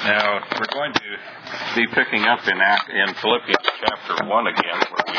Now, we're going to be picking up in Philippians chapter 1 again,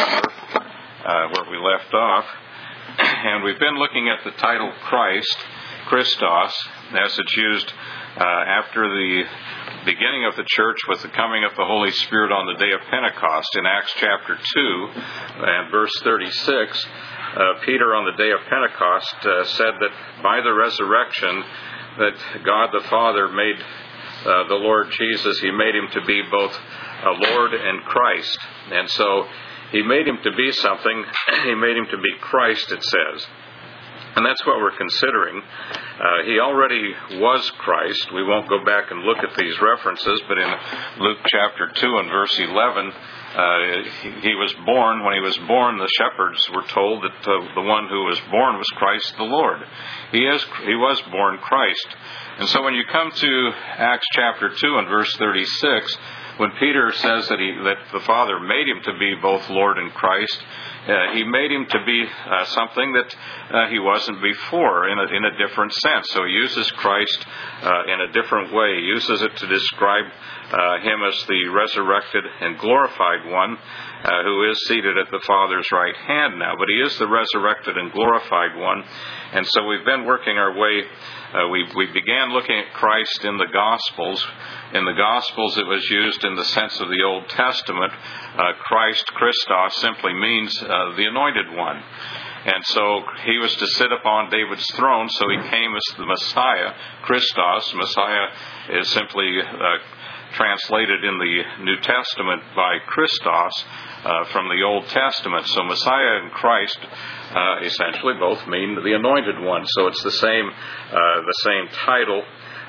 where we left off. And we've been looking at the title Christ, Christos, as it's used after the beginning of the church with the coming of the Holy Spirit on the day of Pentecost. In Acts chapter 2 and verse 36, Peter on the day of Pentecost said that by the resurrection that God the Father made the Lord Jesus, He made Him to be both a Lord and Christ. And so He made Him to be something. He made Him to be Christ, it says. And that's what we're considering. He already was Christ. We won't go back and look at these references, but in Luke chapter 2 and verse 11, he was born. When he was born, the shepherds were told that the one who was born was Christ the Lord. He was born Christ. And so when you come to Acts chapter 2 and verse 36, when Peter says that the Father made Him to be both Lord and Christ, He made Him to be something that He wasn't before in a different sense. So He uses Christ in a different way. He uses it to describe Him as the resurrected and glorified one who is seated at the Father's right hand now. But He is the resurrected and glorified one. And so we've been working our way. We began looking at Christ in the Gospels. In the Gospels, it was used in the sense of the Old Testament. Christ, Christos, simply means the anointed one. And so He was to sit upon David's throne, so He came as the Messiah, Christos. Messiah is simply translated in the New Testament by Christos from the Old Testament. So Messiah and Christ essentially both mean the anointed one. So it's the same title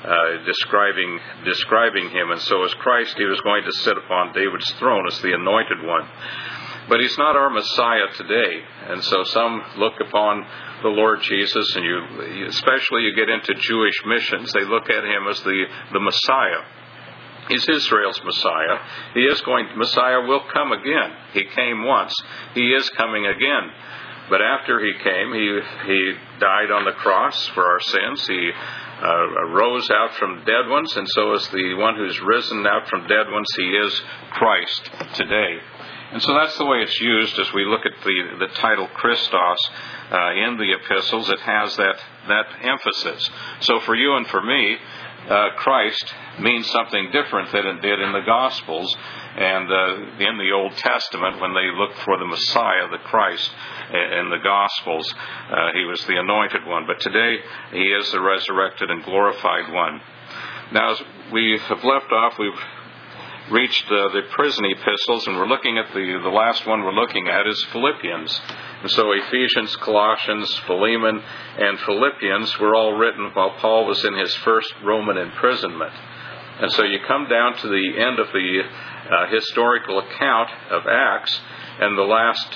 describing Him. And so as Christ, He was going to sit upon David's throne as the anointed one. But He's not our Messiah today. And so some look upon the Lord Jesus, and especially you get into Jewish missions, they look at Him as the Messiah. He's Israel's Messiah. Messiah will come again. He came once. He is coming again. But after He came, He died on the cross for our sins. He rose out from dead ones, and so is the one who's risen out from dead ones. He is Christ today. And so that's the way it's used as we look at the title Christos in the epistles. It has that emphasis. So for you and for me, Christ means something different than it did in the Gospels and in the Old Testament when they looked for the Messiah, the Christ, in the Gospels. He was the anointed one. But today, He is the resurrected and glorified one. Now, as we have left off, we've reached the prison epistles, and we're looking at the last one we're looking at is Philippians. And so Ephesians, Colossians, Philemon, and Philippians were all written while Paul was in his first Roman imprisonment. And so you come down to the end of the historical account of Acts, and the last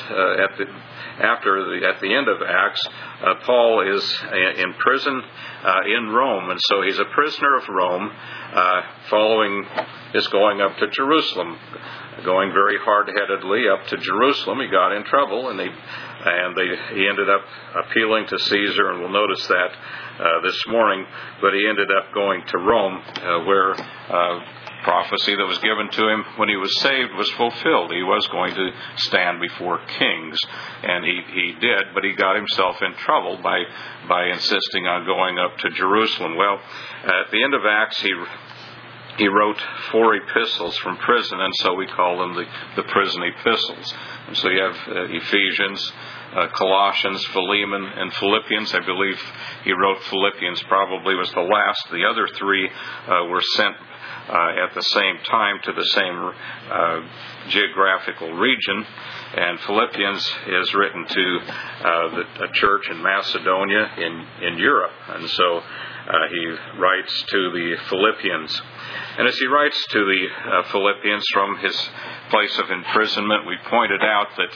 at the end of Acts, Paul is in prison in Rome, and so he's a prisoner of Rome, following his going up to Jerusalem, going very hard-headedly up to Jerusalem. He got in trouble, and he ended up appealing to Caesar, and we'll notice that this morning. But he ended up going to Rome, where prophecy that was given to him when he was saved was fulfilled. He was going to stand before kings, and he did, but he got himself in trouble by insisting on going up to Jerusalem. Well, at the end of Acts, he wrote 4 epistles from prison, and so we call them the prison epistles. And so you have Ephesians, Colossians, Philemon, and Philippians. I believe he wrote Philippians probably was the last. The other 3 were sent at the same time to the same geographical region. And Philippians is written to a church in Macedonia in Europe. And so he writes to the Philippians. And as he writes to the Philippians from his place of imprisonment, we pointed out that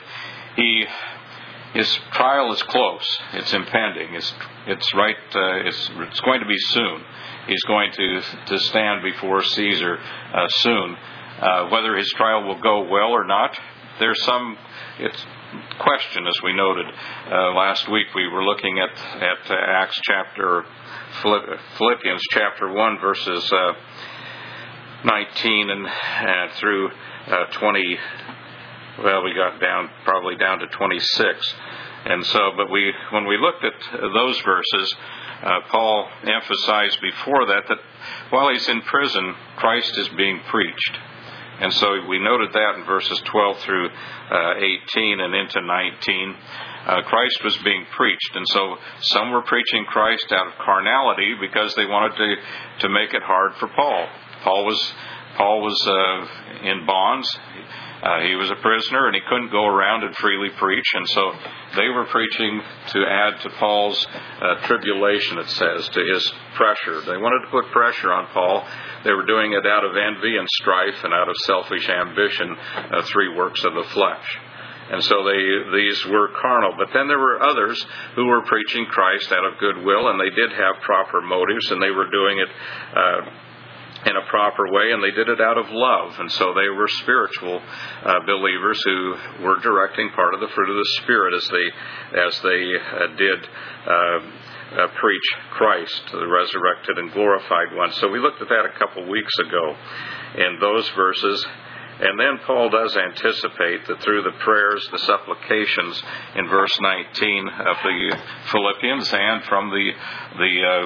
his trial is close. It's impending. It's going to be soon. He's going to stand before Caesar soon. Whether his trial will go well or not, there's some question, as we noted last week. We were looking at Philippians chapter 1, verses 19 and through 20. Well, we got probably down to 26. And so, but when we looked at those verses, Paul emphasized before that while he's in prison, Christ is being preached. And so we noted that in verses 12 through 18 and into 19. Christ was being preached. And so some were preaching Christ out of carnality because they wanted to make it hard for Paul. Paul was in bonds. He was a prisoner, and he couldn't go around and freely preach. And so they were preaching to add to Paul's tribulation, it says, to his pressure. They wanted to put pressure on Paul. They were doing it out of envy and strife and out of selfish ambition, 3 works of the flesh. And so these were carnal. But then there were others who were preaching Christ out of goodwill, and they did have proper motives, and they were doing it in a proper way, and they did it out of love. And so they were spiritual believers who were directing part of the fruit of the Spirit as they did preach Christ, the resurrected and glorified one. So we looked at that a couple weeks ago in those verses. And then Paul does anticipate that through the prayers, the supplications in verse 19 of the Philippians, and from the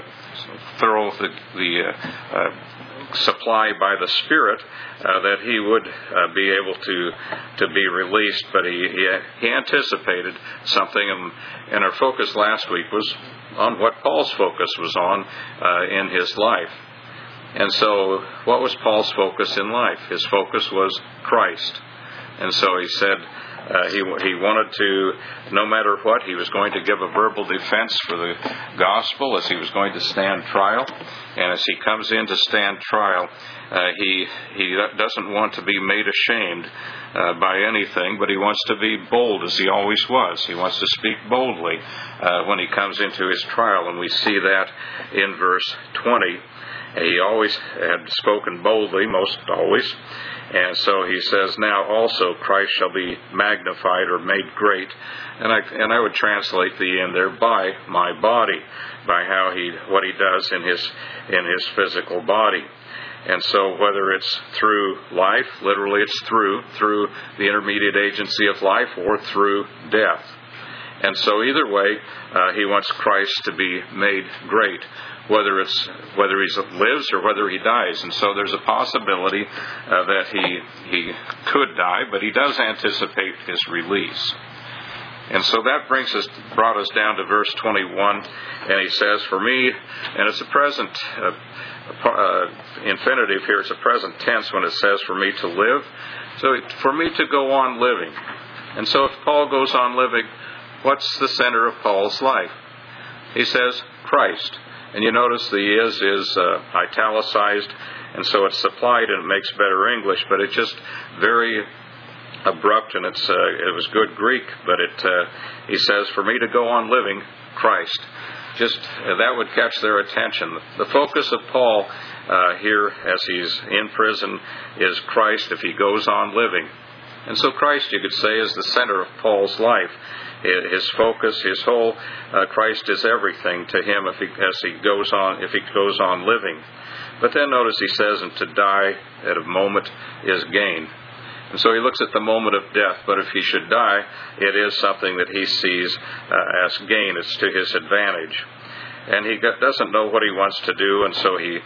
supply by the Spirit, that he would be able to be released. But he anticipated something, and our focus last week was on what Paul's focus was on in his life. And so, what was Paul's focus in life? His focus was Christ. And so he said he wanted to, no matter what, he was going to give a verbal defense for the gospel as he was going to stand trial. And as he comes in to stand trial, he doesn't want to be made ashamed by anything, but he wants to be bold as he always was. He wants to speak boldly when he comes into his trial. And we see that in verse 20. He always had spoken boldly, most always. And so he says, now also Christ shall be magnified or made great. And I would translate the end there, by my body, by what he does in his physical body. And so whether it's through life, literally it's through the intermediate agency of life, or through death. And so either way, he wants Christ to be made great, whether he lives or whether he dies. And so there's a possibility that he could die, but he does anticipate his release. And so that brought us down to verse 21, and he says, for me, and it's a present infinitive here, it's a present tense when it says for me to live. So for me to go on living. And so if Paul goes on living, what's the center of Paul's life? He says Christ. And you notice the is italicized, and so it's supplied, and it makes better English, but it's just very abrupt, and it was good Greek, but he says, for me to go on living, Christ. Just that would catch their attention. The focus of Paul here, as he's in prison, is Christ if he goes on living. And so Christ, you could say, is the center of Paul's life. His focus, his whole Christ is everything to him if he goes on living. But then notice he says, and to die at a moment is gain. And so he looks at the moment of death, but if he should die, it is something that he sees as gain. It's to his advantage. And he doesn't know what he wants to do, and so he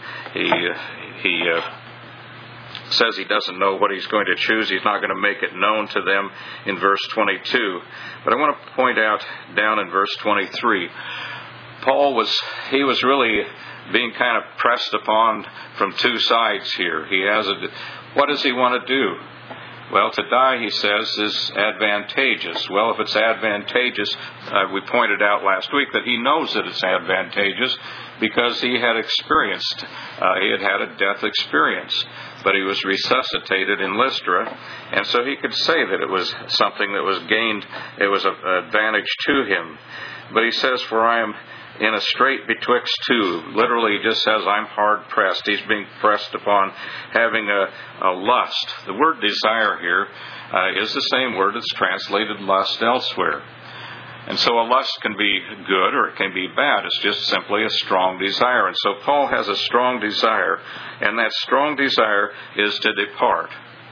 says he doesn't know what he's going to choose. He's not going to make it known to them in verse 22. But I want to point out down in verse 23, Paul was really being kind of pressed upon from two sides here. What does he want to do? Well, to die, he says, is advantageous. Well, if it's advantageous, we pointed out last week that he knows that it's advantageous because he had experienced, he had a death experience. But he was resuscitated in Lystra, and so he could say that it was something that was gained, it was an advantage to him. But he says, for I am in a strait betwixt two. Literally, he just says, I'm hard pressed. He's being pressed upon having a lust. The word desire here is the same word that's translated lust elsewhere. And so a lust can be good or it can be bad. It's just simply a strong desire. And so Paul has a strong desire, and that strong desire is to depart.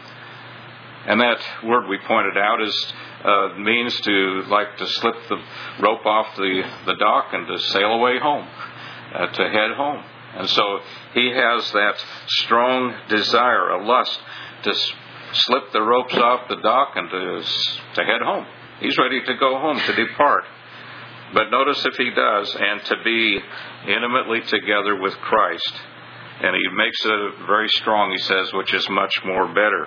And that word we pointed out means to slip the rope off the dock and to sail away home, to head home. And so he has that strong desire, a lust, to slip the ropes off the dock and to head home. He's ready to go home, to depart. But notice if he does, and to be intimately together with Christ. And he makes it very strong, he says, which is much more better.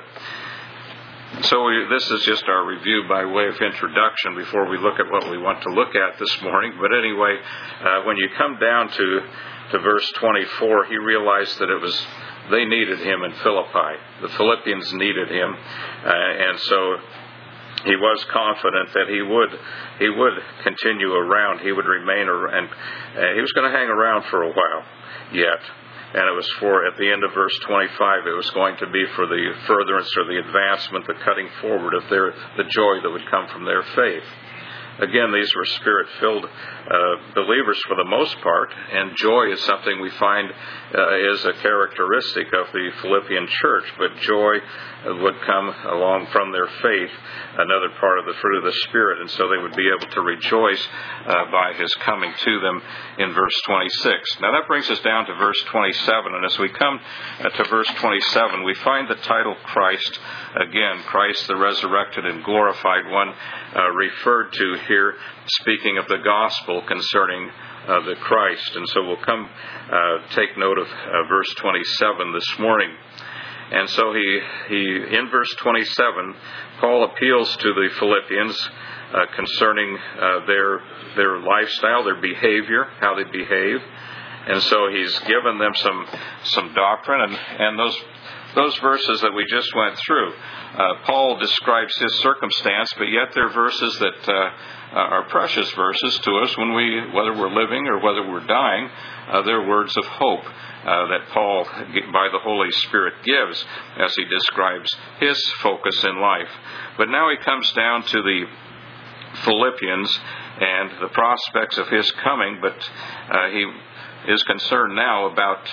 So this is just our review by way of introduction before we look at what we want to look at this morning. But anyway, when you come down to verse 24, he realized that they needed him in Philippi. The Philippians needed him, and so he was confident that he would continue around. He would remain around. He was going to hang around for a while yet. And it was at the end of verse 25, it was going to be for the furtherance or the advancement, the cutting forward of the joy that would come from their faith. Again, these were Spirit-filled believers for the most part, and joy is something we find is a characteristic of the Philippian church, but joy would come along from their faith, another part of the fruit of the Spirit, and so they would be able to rejoice by his coming to them in verse 26. Now that brings us down to verse 27, and as we come to verse 27, we find the title Christ, again, Christ the resurrected and glorified one, referred to here, speaking of the gospel concerning the Christ. And so we'll come take note of verse 27 this morning. And so he in verse 27, Paul appeals to the Philippians concerning their lifestyle, their behavior, how they behave. And so he's given them some doctrine, and those verses that we just went through. Paul describes his circumstance, but yet they're verses that are precious verses to us whether we're living or whether we're dying. They're words of hope that Paul, by the Holy Spirit, gives as he describes his focus in life. But now he comes down to the Philippians and the prospects of his coming, but he is concerned now about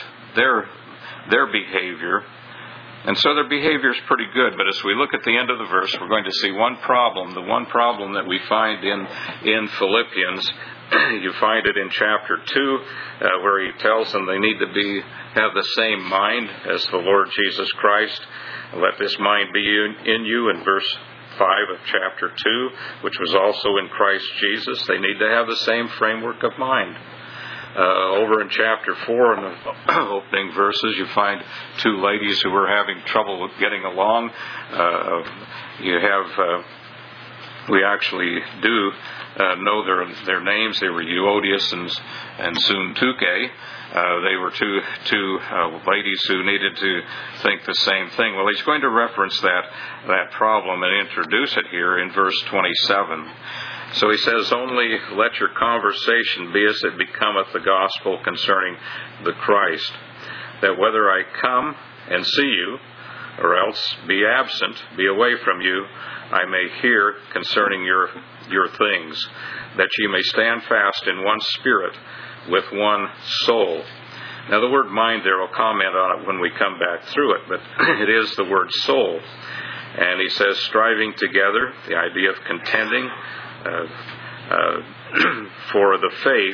their behavior. And so their behavior is pretty good, but as we look at the end of the verse, we're going to see one problem. The one problem that we find in Philippians, you find it in chapter 2, where he tells them they need to have the same mind as the Lord Jesus Christ. Let this mind be in you, in verse 5 of chapter 2, which was also in Christ Jesus. They need to have the same framework of mind. Over in chapter 4, in the opening verses, you find two ladies who were having trouble with getting along. We actually do know their names. They were Euodias and Syntyche. They were two ladies who needed to think the same thing. Well, he's going to reference that problem and introduce it here in verse 27. So he says, only let your conversation be as it becometh the gospel concerning the Christ, that whether I come and see you, or else be absent, be away from you, I may hear concerning your things, that ye may stand fast in one spirit, with one soul. Now the word mind there, I'll comment on it when we come back through it, but it is the word soul. And he says, striving together, the idea of contending, for the faith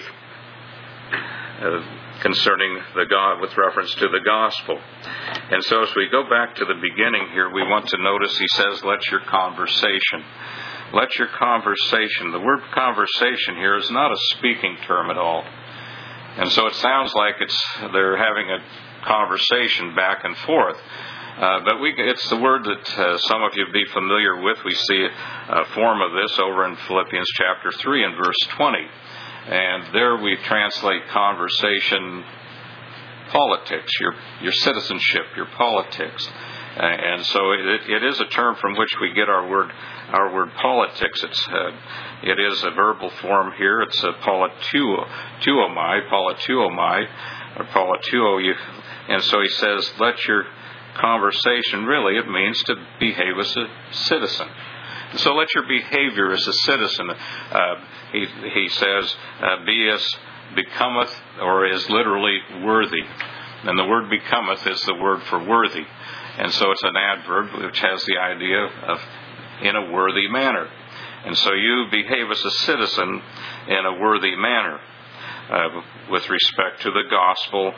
concerning the God with reference to the gospel. And so as we go back to the beginning here, we want to notice he says, let your conversation. Let your conversation. The word conversation here is not a speaking term at all. And so it sounds like they're having a conversation back and forth. But it's the word that some of you be familiar with. We see a form of this over in Philippians chapter 3 and verse 20. And there we translate conversation politics, your citizenship, your politics. And so it is a term from which we get our word politics. It is a verbal form here. It's a polituomai, or polituo. And so he says, let your conversation, really, it means to behave as a citizen. So let your behavior as a citizen, he says, be as becometh, or is literally worthy. And the word becometh is the word for worthy. And so it's an adverb which has the idea of in a worthy manner. And so you behave as a citizen in a worthy manner with respect to the gospel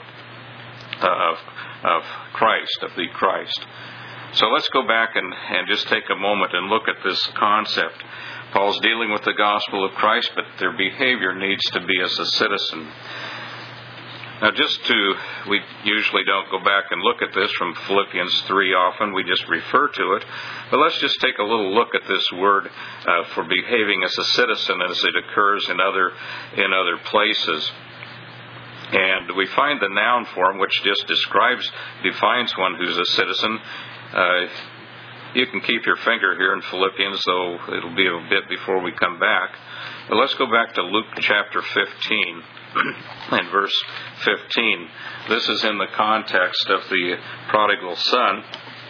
of Christ, of the Christ. So let's go back and just take a moment and look at this concept. Paul's dealing with the gospel of Christ, but their behavior needs to be as a citizen. Now we usually don't go back and look at this from Philippians 3 often, we just refer to it. But let's just take a little look at this word for behaving as a citizen as it occurs in other places. And we find the noun form, which just defines one who's a citizen. You can keep your finger here in Philippians, though it'll be a bit before we come back. But let's go back to Luke chapter 15 and verse 15. This is in the context of the prodigal son.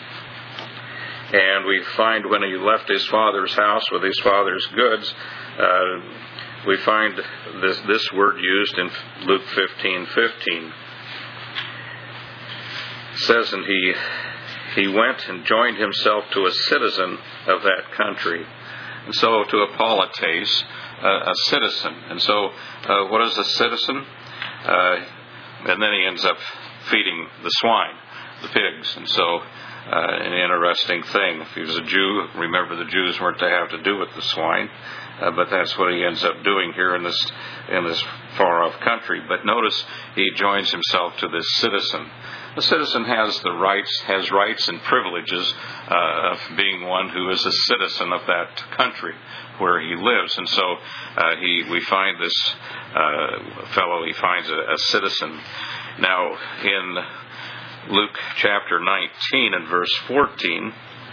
And we find when he left his father's house with his father's goods, we find this word used in Luke 15:15. It says, and he went and joined himself to a citizen of that country. And so to a polites, a citizen. And so what is a citizen? And then he ends up feeding the swine, the pigs. And so an interesting thing. If he was a Jew, remember the Jews weren't to have to do with the swine. But that's what he ends up doing here in this far-off country. But notice he joins himself to this citizen. The citizen has rights and privileges of being one who is a citizen of that country where he lives. And so we find this fellow, he finds a citizen. Now, in Luke chapter 19 and verse 14,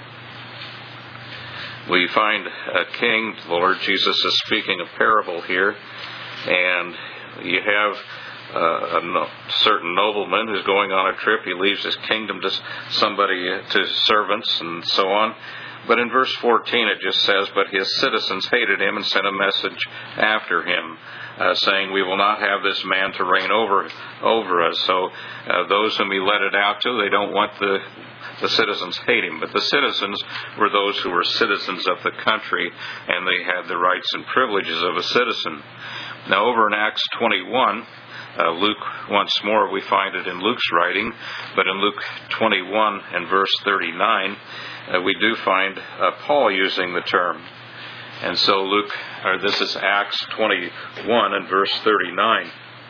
we find a king. The Lord Jesus is speaking a parable here, and you have a certain nobleman who's going on a trip. He leaves his kingdom to to servants and so on. But in verse 14 it just says, but his citizens hated him and sent a message after him, saying, we will not have this man to reign over us. So those whom he let it out to, they don't want the citizens hate him. But the citizens were those who were citizens of the country, and they had the rights and privileges of a citizen. Now over in Acts 21, Luke, once more, we find it in Luke's writing, but in Luke 21 and verse 39, we do find Paul using the term. And so this is Acts 21 and verse 39.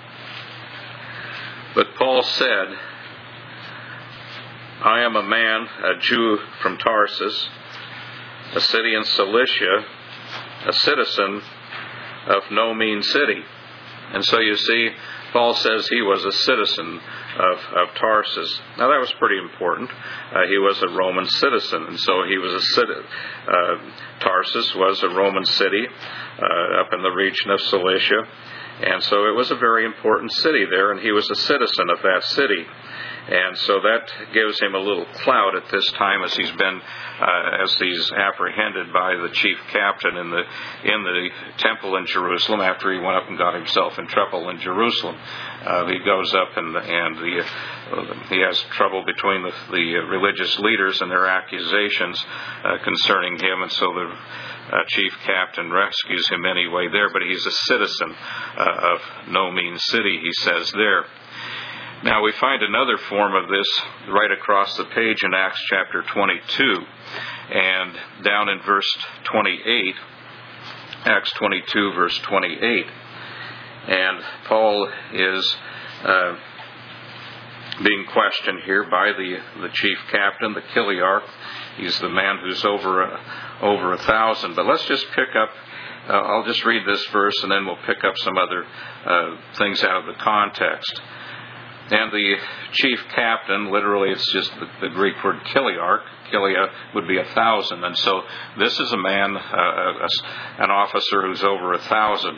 But Paul said, I am a man, a Jew from Tarsus, a city in Cilicia, a citizen of no mean city. And so you see, Paul says he was a citizen of Tarsus. Now that was pretty important. He was a Roman citizen, and so he was Tarsus was a Roman city up in the region of Cilicia, and so it was a very important city there, and he was a citizen of that city. And so that gives him a little clout at this time as he's apprehended by the chief captain in the temple in Jerusalem after he went up and got himself in trouble in Jerusalem. He goes up and he has trouble between the religious leaders and their accusations concerning him, and so the chief captain rescues him anyway there, but he's a citizen of no mean city, he says there. Now we find another form of this right across the page in Acts chapter 22, and down in verse 28, Acts 22 verse 28, and Paul is being questioned here by the chief captain, the Chiliarch. He's the man who's over 1,000. But let's just pick up. I'll just read this verse, and then we'll pick up some other things out of the context. And the chief captain, literally it's just the Greek word Chiliarch. Chilia would be 1,000. And so this is a man, an officer who's over 1,000.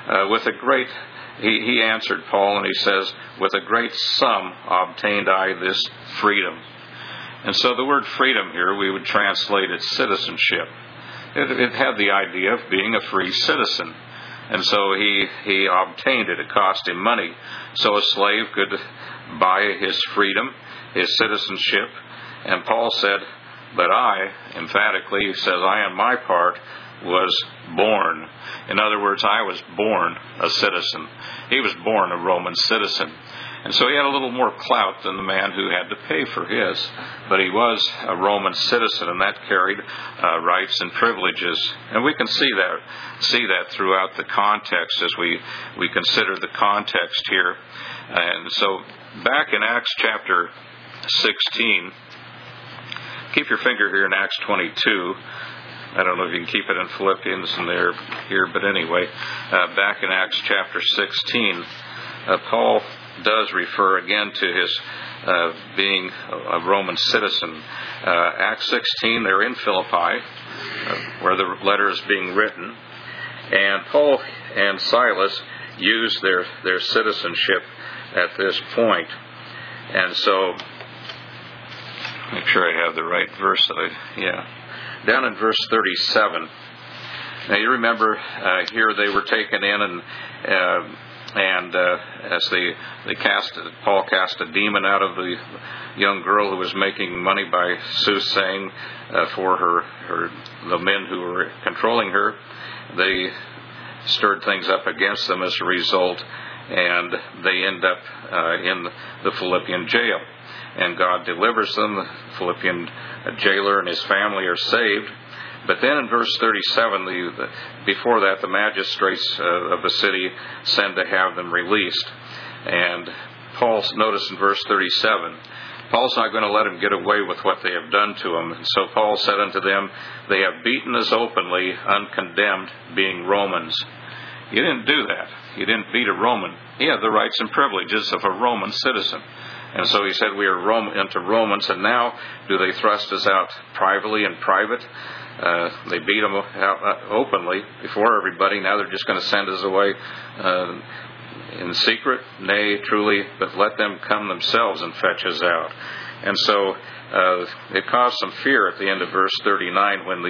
He answered Paul, and he says, with a great sum obtained I this freedom. And so the word freedom here, we would translate it citizenship. it had the idea of being a free citizen. And so he obtained it. It cost him money. So a slave could buy his freedom, his citizenship. And Paul said, but I, emphatically, he says, I on my part was born. In other words, I was born a citizen. He was born a Roman citizen. And so he had a little more clout than the man who had to pay for his. But he was a Roman citizen, and that carried rights and privileges. And we can see that throughout the context as we consider the context here. And so back in Acts chapter 16, keep your finger here in Acts 22. I don't know if you can keep it in Philippians and there here, but anyway, back in Acts chapter 16, Paul does refer again to his being a Roman citizen. Acts 16, they're in Philippi, where the letter is being written, and Paul and Silas use their citizenship at this point. And so, make sure I have the right verse. Down in verse 37. Now you remember here they were taken in, and as Paul cast a demon out of the young girl who was making money by soothsaying for the men who were controlling her. They stirred things up against them as a result, and they end up in the Philippian jail. And God delivers them. The Philippian jailer and his family are saved. But then in verse 37, before that, the magistrates of the city send to have them released. And notice in verse 37, Paul's not going to let them get away with what they have done to them. And so Paul said unto them, they have beaten us openly, uncondemned, being Romans. You didn't do that. You didn't beat a Roman. He had the rights and privileges of a Roman citizen. And so he said, we are into Romans, and now do they thrust us out privately and private? They beat them out openly before everybody. Now they're just going to send us away in secret? Nay, truly, but let them come themselves and fetch us out. And so it caused some fear at the end of verse 39 when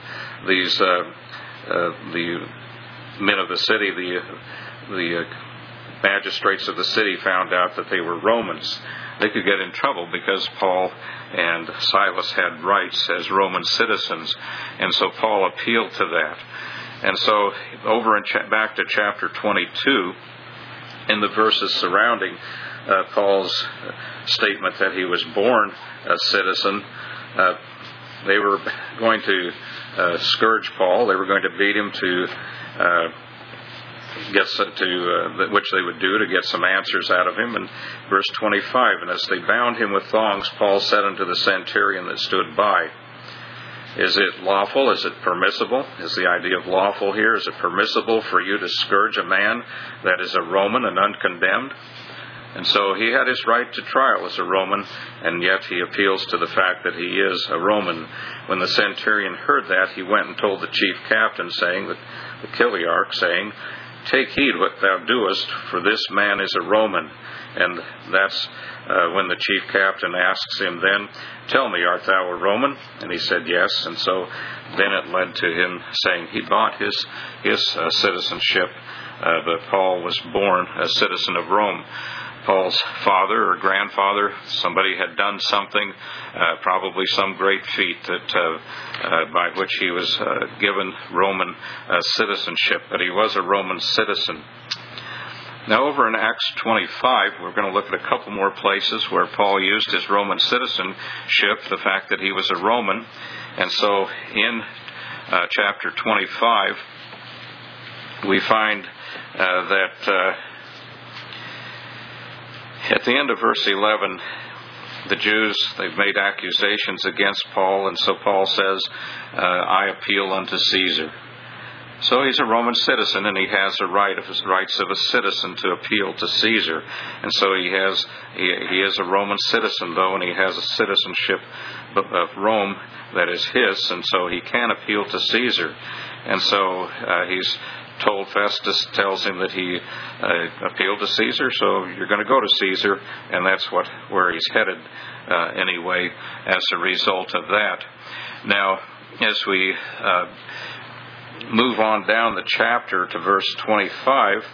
the men of the city, the magistrates of the city, found out that they were Romans. They could get in trouble because Paul and Silas had rights as Roman citizens, and so Paul appealed to that. And so back to chapter 22, in the verses surrounding Paul's statement that he was born a citizen, they were going to scourge Paul. They were going to beat him which they would do to get some answers out of him. And verse 25, and as they bound him with thongs, Paul said unto the centurion that stood by, is it lawful? Is it permissible? Is the idea of lawful here? Is it permissible for you to scourge a man that is a Roman and uncondemned? And so he had his right to trial as a Roman, and yet he appeals to the fact that he is a Roman. When the centurion heard that, he went and told the chief captain, the Chiliarch, saying, take heed what thou doest, for this man is a Roman. And that's when the chief captain asks him then, tell me, art thou a Roman? And he said, yes. And so then it led to him saying he bought his citizenship, but Paul was born a citizen of Rome. Paul's father or grandfather, somebody had done something, probably some great feat that by which he was given Roman citizenship, but he was a Roman citizen. Now over in Acts 25, we're going to look at a couple more places where Paul used his Roman citizenship, the fact that he was a Roman. And so in chapter 25, we find that at the end of verse 11, the Jews, they've made accusations against Paul, and so Paul says, I appeal unto Caesar. So he's a Roman citizen, and he has the rights of a citizen to appeal to Caesar. And so he is a Roman citizen, though, and he has a citizenship of Rome that is his, and so he can appeal to Caesar. And so he's told, Festus tells him that he appealed to Caesar, so you're going to go to Caesar, and that's where he's headed anyway as a result of that. Now, as we move on down the chapter to verse 25,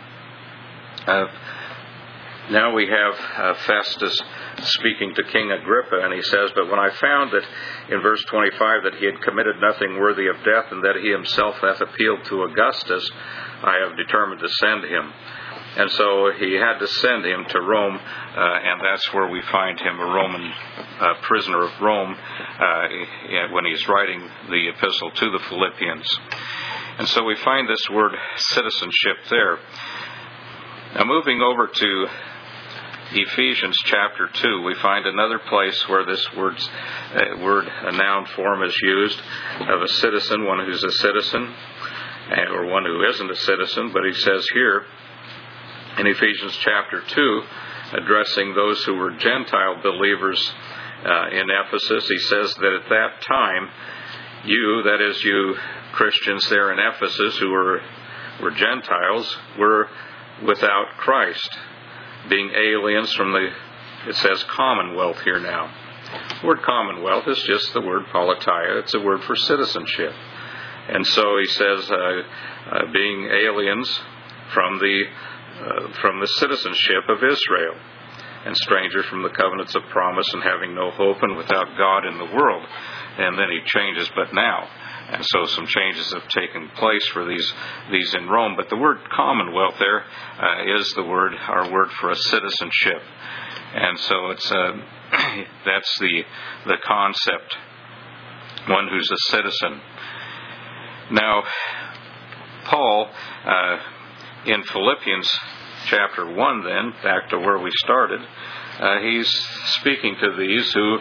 now we have Festus speaking to King Agrippa, and he says, "But when I found that," in verse 25, "that he had committed nothing worthy of death, and that he himself hath appealed to Augustus, I have determined to send him." And so he had to send him to Rome, and that's where we find him, a Roman prisoner of Rome, when he's writing the epistle to the Philippians. And so we find this word citizenship there. Now moving over to Ephesians chapter 2, we find another place where this word, a noun form, is used of a citizen, one who's a citizen, or one who isn't a citizen. But he says here in Ephesians chapter 2, addressing those who were Gentile believers in Ephesus, he says that at that time, you, that is you Christians there in Ephesus who were Gentiles, were without Christ, being aliens from the, it says commonwealth here now. The word commonwealth is just the word politeia. It's a word for citizenship. And so he says, being aliens from the citizenship of Israel, and strangers from the covenants of promise, and having no hope, and without God in the world. And then he changes, but now. And so some changes have taken place for these in Rome. But the word commonwealth there is our word for a citizenship. And so it's that's the concept, one who's a citizen. Now, Paul, in Philippians chapter 1 then, back to where we started, he's speaking to these who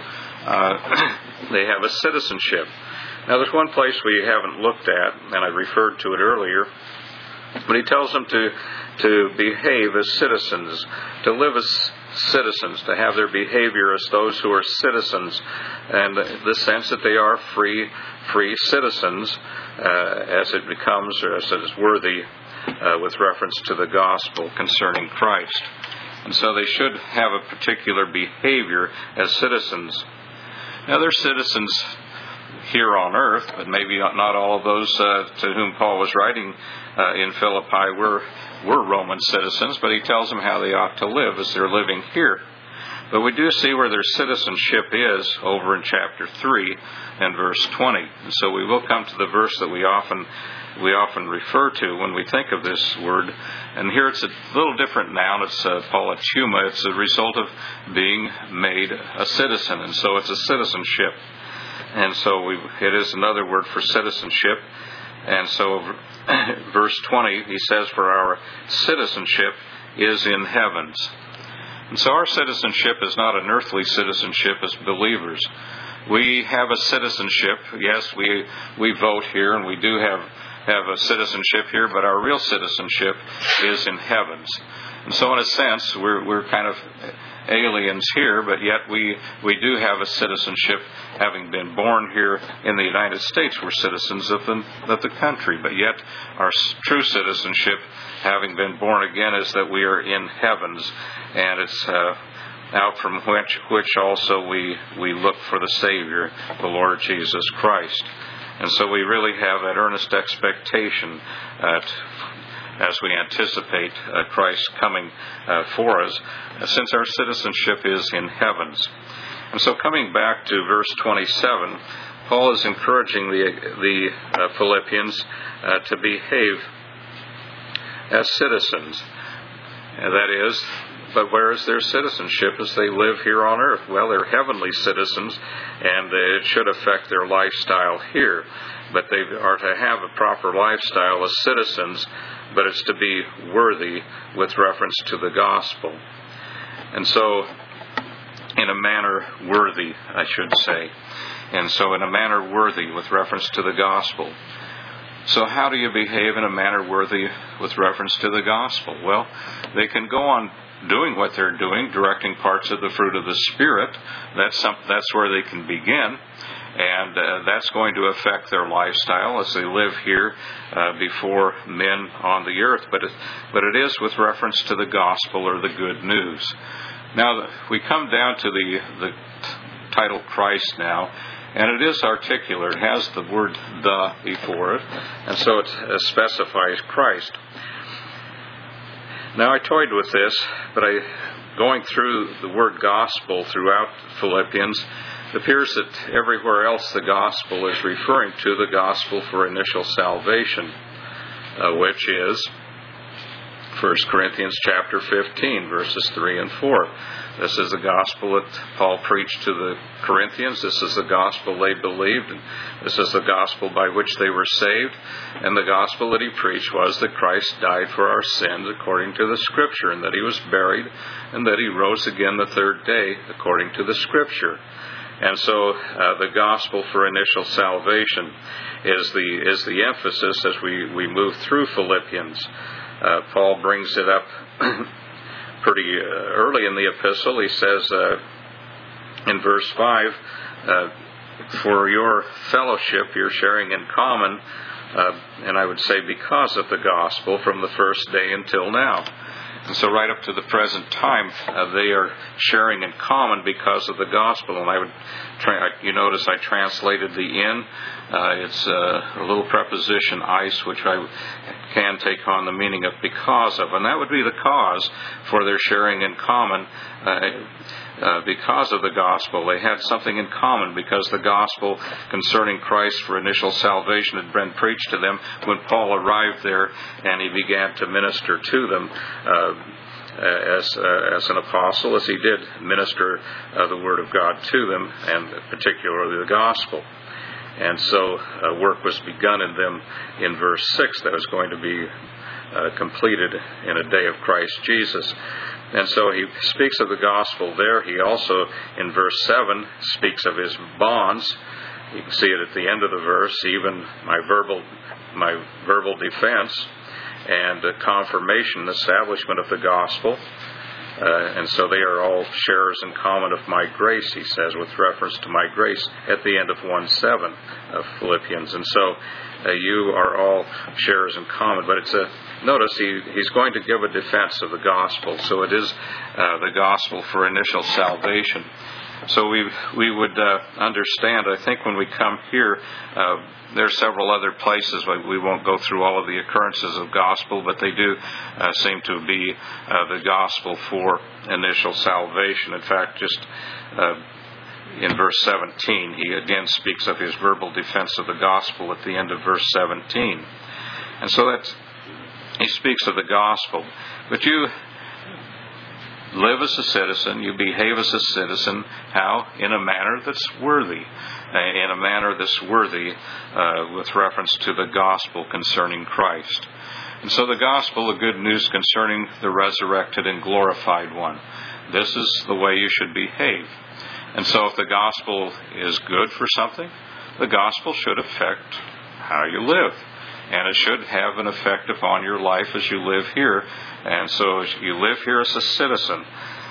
they have a citizenship. Now, there's one place we haven't looked at, and I referred to it earlier, but he tells them to behave as citizens, to live as citizens, to have their behavior as those who are citizens, and the sense that they are free citizens, as it becomes, or as it is worthy with reference to the gospel concerning Christ. And so they should have a particular behavior as citizens. Now, they're citizens here on earth, but maybe not all of those to whom Paul was writing in Philippi were Roman citizens, but he tells them how they ought to live as they're living here. But we do see where their citizenship is over in chapter 3 and verse 20. And so we will come to the verse that we often refer to when we think of this word. And here it's a little different noun. It's politeuma. It's a result of being made a citizen. And so it's a citizenship. And so it is another word for citizenship. And so verse 20, he says, "For our citizenship is in heavens." And so our citizenship is not an earthly citizenship as believers. We have a citizenship. Yes, we vote here, and we do have a citizenship here, but our real citizenship is in heavens. And so in a sense, we're kind of aliens here, but yet we do have a citizenship. Having been born here in the United States, we're citizens of the country, but yet our true citizenship, having been born again, is that we are in heavens, and it's out from which also we look for the Savior, the Lord Jesus Christ. And so we really have that earnest expectation as we anticipate Christ coming for us, since our citizenship is in heavens. And so coming back to verse 27, Paul is encouraging the Philippians to behave as citizens. That is, but where is their citizenship as they live here on earth? Well, they're heavenly citizens, and it should affect their lifestyle here. But they are to have a proper lifestyle as citizens, but it's to be worthy with reference to the gospel. And so, in a manner worthy, I should say. And so, in a manner worthy with reference to the gospel. So how do you behave in a manner worthy with reference to the gospel? Well, they can go on doing what they're doing, directing parts of the fruit of the Spirit. That's where they can begin. And that's going to affect their lifestyle as they live here before men on the earth. But it is with reference to the gospel or the good news. Now, we come down to the title Christ now, and it is articular. It has the word "the" before it, and so it specifies Christ. Now I toyed with this, but going through the word gospel throughout Philippians, it appears that everywhere else the gospel is referring to the gospel for initial salvation, which is 1 Corinthians chapter 15, verses 3 and 4. This is the gospel that Paul preached to the Corinthians. This is the gospel they believed. And this is the gospel by which they were saved. And the gospel that he preached was that Christ died for our sins according to the Scripture, and that he was buried, and that he rose again the third day according to the Scripture. And so the gospel for initial salvation is the emphasis as we move through Philippians. Paul brings it up pretty early in the epistle. He says in verse 5, for your fellowship, your sharing in common, and I would say because of the gospel from the first day until now. And so right up to the present time, they are sharing in common because of the gospel. And you notice I translated the "in." It's a little preposition, "ice," which I can take on the meaning of because of. And that would be the cause for their sharing in common because of the gospel. They had something in common because the gospel concerning Christ for initial salvation had been preached to them when Paul arrived there and he began to minister to them as an apostle, as he did minister the Word of God to them, and particularly the gospel. And so work was begun in them in verse 6 that was going to be completed in a day of Christ Jesus. And so he speaks of the gospel there. He also, in verse 7, speaks of his bonds. You can see it at the end of the verse, even my verbal defense and the confirmation, establishment of the gospel. And so they are all sharers in common of my grace, he says, with reference to my grace at the end of 1:7 of Philippians. And so you are all sharers in common. But notice he's going to give a defense of the gospel. So it is the gospel for initial salvation. So we would understand, I think when we come here, there are several other places. We won't go through all of the occurrences of gospel, but they do seem to be the gospel for initial salvation. In fact, just in verse 17, he again speaks of his verbal defense of the gospel at the end of verse 17. And so he speaks of the gospel. But you live as a citizen, you behave as a citizen. How? In a manner that's worthy. In a manner that's worthy with reference to the gospel concerning Christ. And so the gospel, the good news concerning the resurrected and glorified one. This is the way you should behave. And so if the gospel is good for something, the gospel should affect how you live. And it should have an effect upon your life as you live here. And so as you live here as a citizen,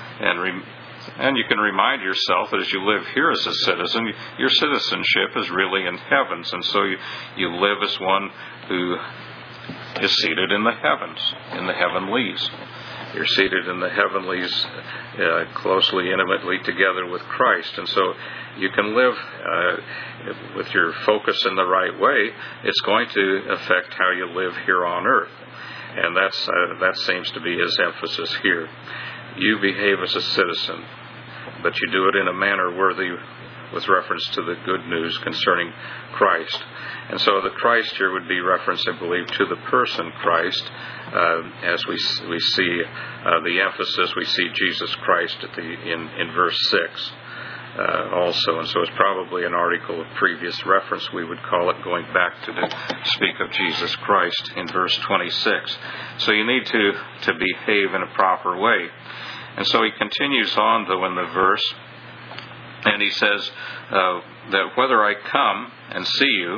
and you can remind yourself that as you live here as a citizen, your citizenship is really in heavens. And so you live as one who is seated in the heavens, in the heavenlies. You're seated in the heavenlies closely, intimately together with Christ. And so you can live with your focus in the right way. It's going to affect how you live here on earth. And that seems to be his emphasis here. You behave as a citizen, but you do it in a manner worthy with reference to the good news concerning Christ. And so the Christ here would be reference, I believe, to the person Christ. As we see the emphasis, we see Jesus Christ in verse 6 also. And so it's probably an article of previous reference, we would call it, going back to speak of Jesus Christ in verse 26. So you need to behave in a proper way. And so he continues on, though, in the verse, and he says that whether I come and see you,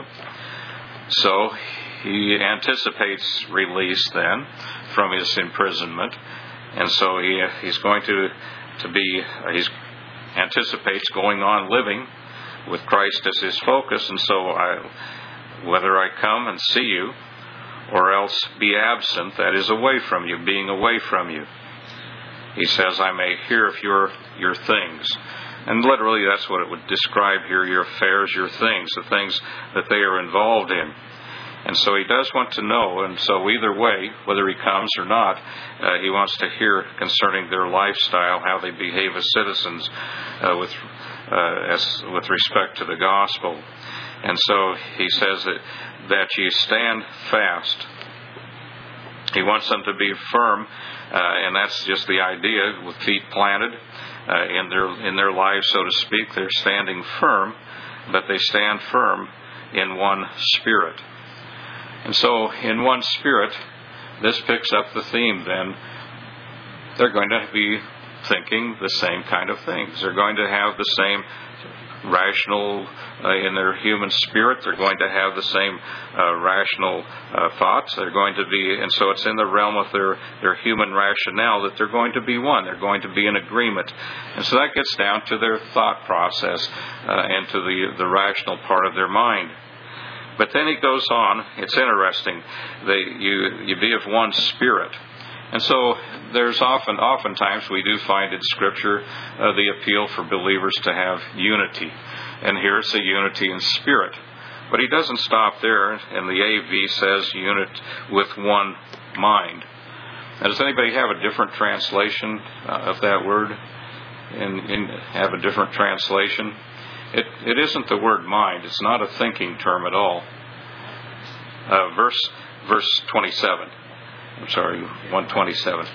so he anticipates release then from his imprisonment, and so he's going to be, he anticipates going on living with Christ as his focus, and so whether I come and see you, or else be absent, that is away from you, being away from you. He says, I may hear of your things. And literally that's what it would describe here, your affairs, your things, the things that they are involved in. And so he does want to know, and so either way, whether he comes or not, he wants to hear concerning their lifestyle, how they behave as citizens with respect to the gospel. And so he says that ye stand fast. He wants them to be firm, and that's just the idea, with feet planted in their lives, so to speak. They're standing firm, but they stand firm in one spirit. And so, in one spirit, this picks up the theme then. They're going to be thinking the same kind of things. They're going to have the same rational, in their human spirit, they're going to have the same rational thoughts. They're going to be, and so it's in the realm of their human rationale that they're going to be one. They're going to be in agreement. And so that gets down to their thought process and to the rational part of their mind. But then he goes on, it's interesting, you be of one spirit. And so there's oftentimes we do find in Scripture the appeal for believers to have unity. And here it's a unity in spirit. But he doesn't stop there, and the AV says unit with one mind. Now, does anybody have a different translation of that word? And have a different translation? It isn't the word mind. It's not a thinking term at all. Verse 27. I'm sorry, 127.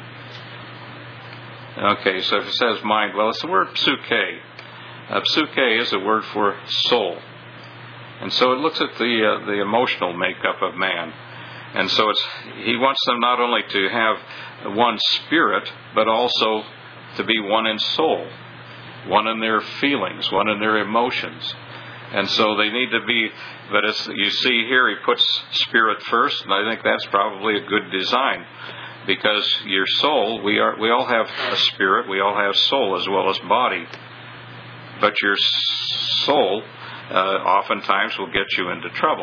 Okay, so if it says mind, well, it's the word psuche. Psuche is a word for soul. And so it looks at the emotional makeup of man. And so he wants them not only to have one spirit, but also to be one in soul, one in their feelings, one in their emotions. And so they need to be, but as you see here, he puts spirit first, and I think that's probably a good design, because your soul, we all have a spirit, we all have soul as well as body, but your soul oftentimes will get you into trouble.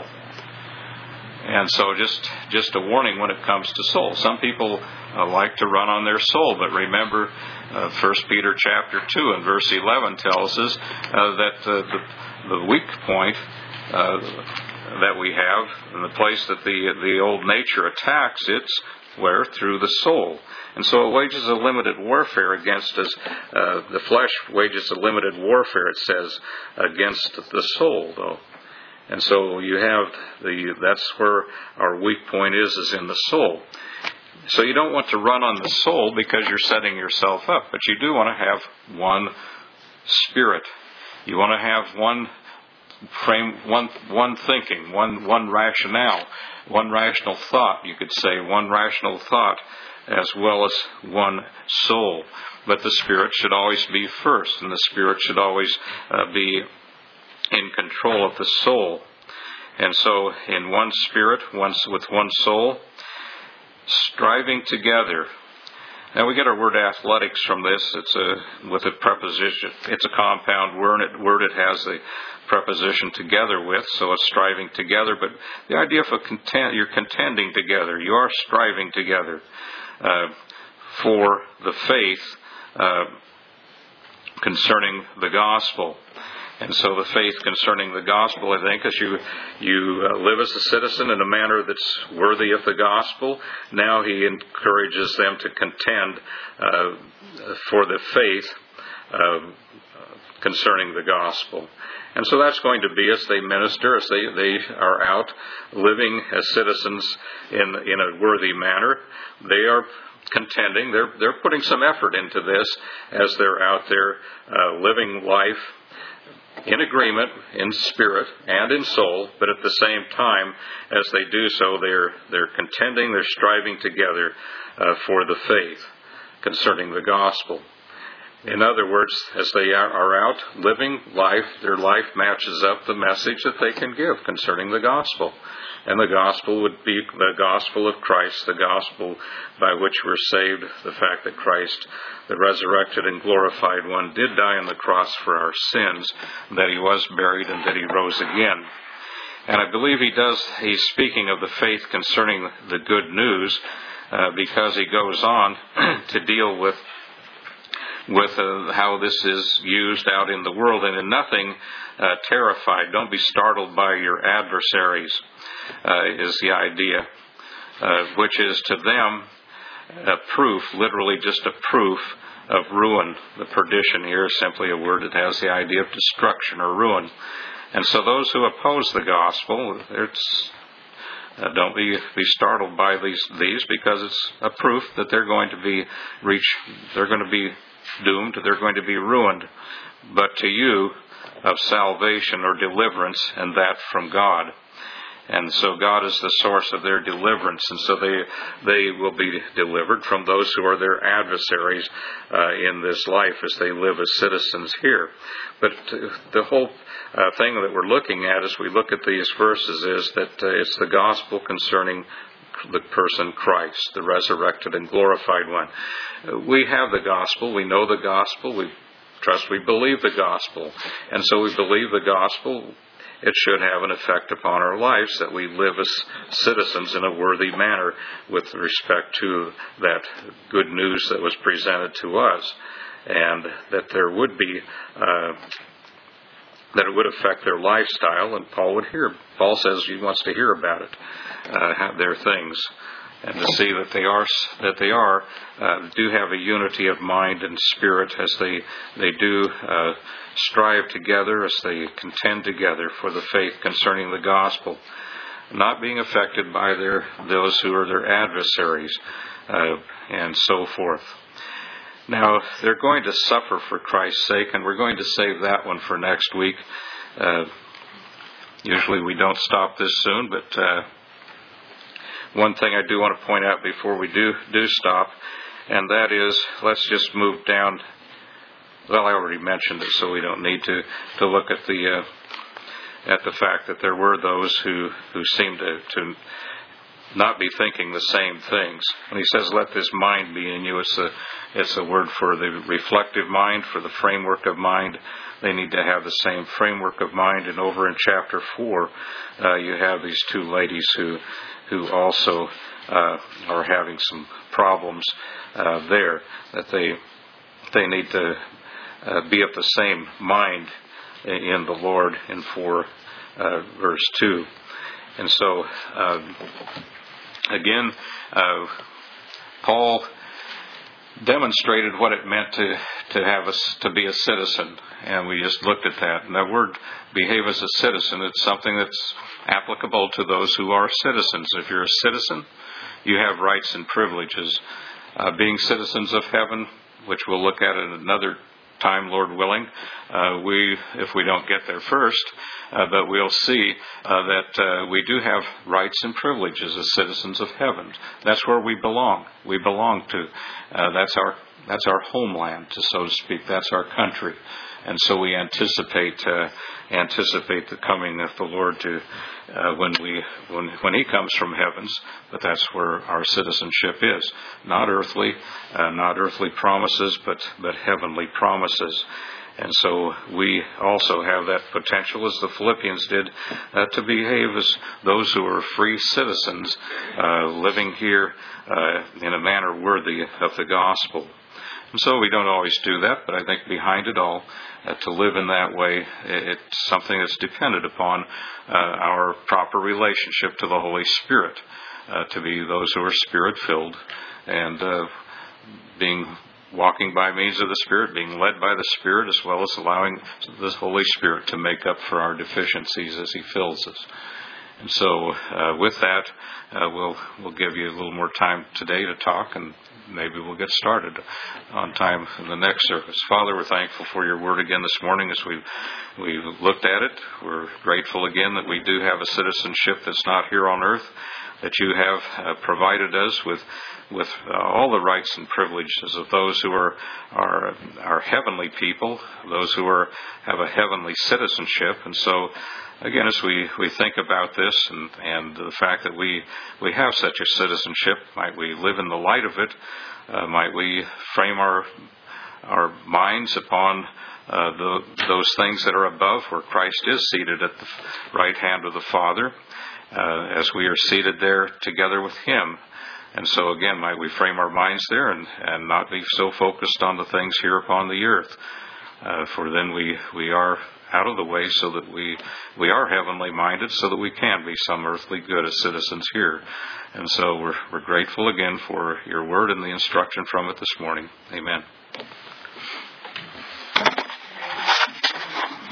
And so just a warning when it comes to soul. Some people like to run on their soul, but remember 1 Peter chapter 2 and verse 11 tells us that the weak point that we have, and the place that the old nature attacks, it's where? Through the soul. And so it wages a limited warfare against us. The flesh wages a limited warfare, it says, against the soul, though. And so you have that's where our weak point is in the soul. So you don't want to run on the soul because you're setting yourself up, but you do want to have one spirit. You want to have one frame, one thinking, one rationale, one rational thought, you could say, one rational thought, as well as one soul. But the spirit should always be first, and the spirit should always be in control of the soul. And so, in one spirit, with one soul, striving together. Now we get our word athletics from this. It's with a preposition. It's a compound word. It has the preposition together with, so it's striving together. But the idea of you're contending together. You are striving together for the faith concerning the gospel. And so the faith concerning the gospel, I think, as you live as a citizen in a manner that's worthy of the gospel, now he encourages them to contend for the faith concerning the gospel. And so that's going to be as they minister, as they are out living as citizens in a worthy manner. They are contending. They're putting some effort into this as they're out there living life in agreement, in spirit and in soul, but at the same time, as they do so, they're contending, they're striving together for the faith concerning the gospel. In other words, as they are out living life, their life matches up the message that they can give concerning the gospel. And the gospel would be the gospel of Christ, the gospel by which we're saved, the fact that Christ, the resurrected and glorified one, did die on the cross for our sins, that he was buried and that he rose again. And I believe he's speaking of the faith concerning the good news, because he goes on to deal with with how this is used out in the world, and in nothing terrified. Don't be startled by your adversaries, is the idea, which is to them a proof, literally just a proof of ruin. The perdition here is simply a word that has the idea of destruction or ruin. And so those who oppose the gospel, don't be startled by these, because it's a proof that they're going to be doomed, they're going to be ruined. But to you, of salvation or deliverance, and that from God. And so God is the source of their deliverance, and so they will be delivered from those who are their adversaries in this life as they live as citizens here. But the whole thing that we're looking at as we look at these verses is that it's the gospel concerning the person Christ, the resurrected and glorified one. We have the gospel, we know the gospel, we believe the gospel, and so we believe the gospel. It should have an effect upon our lives, that we live as citizens in a worthy manner with respect to that good news that was presented to us, and that there would be that it would affect their lifestyle. And Paul says he wants to hear about it, their things, and to see that they do have a unity of mind and spirit as they do strive together, as they contend together for the faith concerning the gospel, not being affected by those who are their adversaries, and so forth. Now, they're going to suffer for Christ's sake, and we're going to save that one for next week. Usually we don't stop this soon, but one thing I do want to point out before we do stop, and that is, let's just move down. Well, I already mentioned it, so we don't need to look at the fact that there were those who seemed to not be thinking the same things. When he says, "Let this mind be in you," it's a word for the reflective mind, for the framework of mind. They need to have the same framework of mind. And over in chapter 4, you have these two ladies who also are having some problems there, that they need to be of the same mind in the Lord in 4 verse 2. And so again, Paul demonstrated what it meant to be a citizen, and we just looked at that. And that word "behave as a citizen," it's something that's applicable to those who are citizens. If you're a citizen, you have rights and privileges. Being citizens of heaven, which we'll look at another time, Lord willing, if we don't get there first, but we'll see that we do have rights and privileges as citizens of heaven. That's where we belong. We belong to. That's our homeland, so to speak. That's our country, and so we anticipate the coming of the Lord when He comes from heavens. But that's where our citizenship is, not earthly promises, but heavenly promises. And so we also have that potential, as the Philippians did, to behave as those who are free citizens, living here in a manner worthy of the gospel. And so we don't always do that, but I think behind it all, to live in that way, it's something that's dependent upon our proper relationship to the Holy Spirit, to be those who are Spirit-filled, and walking by means of the Spirit, being led by the Spirit, as well as allowing the Holy Spirit to make up for our deficiencies as He fills us. And so with that, we'll give you a little more time today to talk, and maybe we'll get started on time in the next service. Father, we're thankful for your word again this morning as we've looked at it. We're grateful again that we do have a citizenship that's not here on earth, that you have provided us with all the rights and privileges of those who are heavenly people, those who have a heavenly citizenship. And so, again, as we think about this and the fact that we have such a citizenship, might we live in the light of it? Might we frame our minds upon those things that are above, where Christ is seated at the right hand of the Father, as we are seated there together with Him, And so again, might we frame our minds there and not be so focused on the things here upon the earth. For then we are out of the way so that we are heavenly minded, so that we can be some earthly good as citizens here. And so we're grateful again for your word and the instruction from it this morning. Amen.